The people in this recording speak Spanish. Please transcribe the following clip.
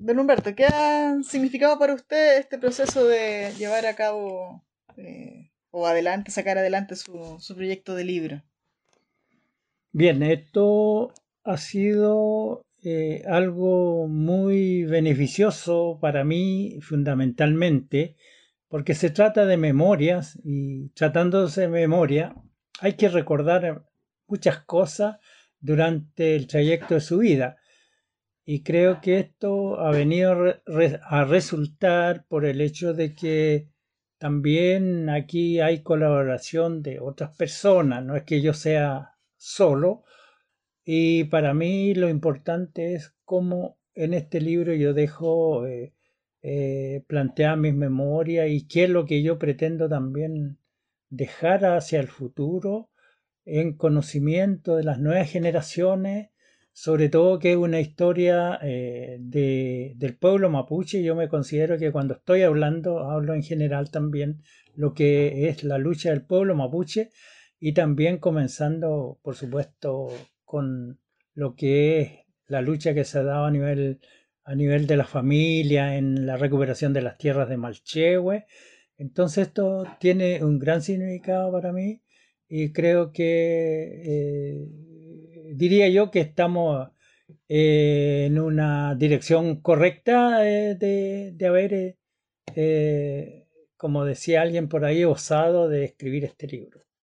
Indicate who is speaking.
Speaker 1: Don Humberto, ¿qué ha significado para usted este proceso de llevar a cabo o adelante, sacar adelante su proyecto de libro?
Speaker 2: Bien, esto ha sido algo muy beneficioso para mí fundamentalmente porque se trata de memorias y tratándose de memoria hay que recordar muchas cosas durante el trayecto de su vida y creo que esto ha venido a resultar por el hecho de que también aquí hay colaboración de otras personas, no es que yo sea solo y para mí lo importante es cómo en este libro yo dejo plantear mis memorias y qué es lo que yo pretendo también dejar hacia el futuro en conocimiento de las nuevas generaciones, sobre todo que es una historia del pueblo mapuche. Yo me considero que cuando estoy hablando, hablo en general también lo que es la lucha del pueblo mapuche y también comenzando, por supuesto, con lo que es la lucha que se ha dado a nivel de la familia en la recuperación de las tierras de Malchehue. Entonces esto tiene un gran significado para mí y creo que diría yo que estamos en una dirección correcta de haber, como decía alguien por ahí, osado de escribir este libro.